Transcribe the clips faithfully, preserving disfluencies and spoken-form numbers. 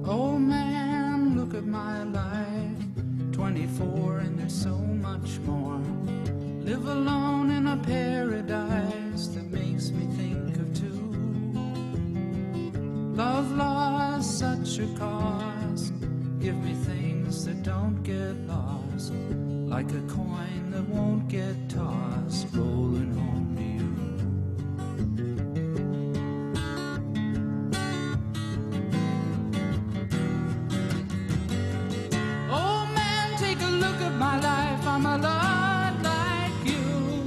Oh man, look at my life, twenty-four and there's so much more. Live alone in a paradise that makes me think of two. Love lost such a cost, give me things that don't get lost, like a coin that won't get tossed, rolling home to you. Oh man, take a look at my life, I'm a lot like you.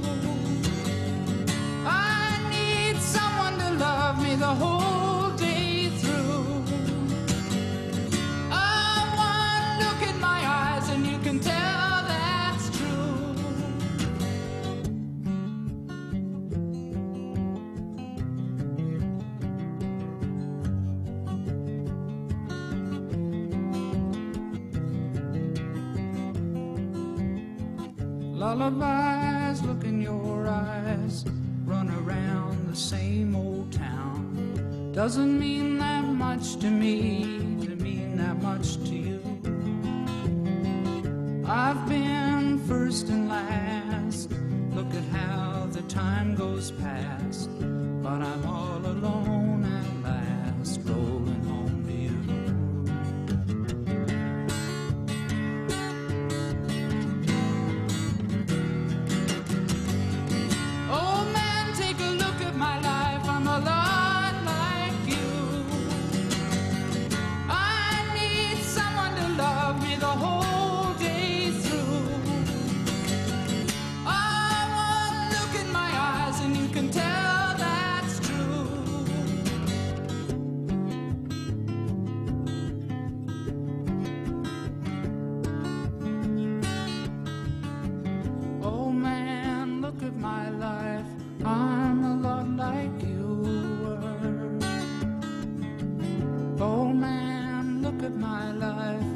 I need someone to love me the whole day through. Oh, one look in my eyes and you can tell that's true. Lullabies, look in your eyes, run around the same old town. Doesn't mean that much to me, to mean that much to you. I've been first and last, look at how the time goes past, but I'm all alone at last, rolling home to you. Oh man, take a look at my life, I'm a lot like you. I need someone to love me the whole day through. Oh, one look in my eyes and you can tell that's true. Oh man, look at my life, I'm a lot like you were. Oh man, look at my life,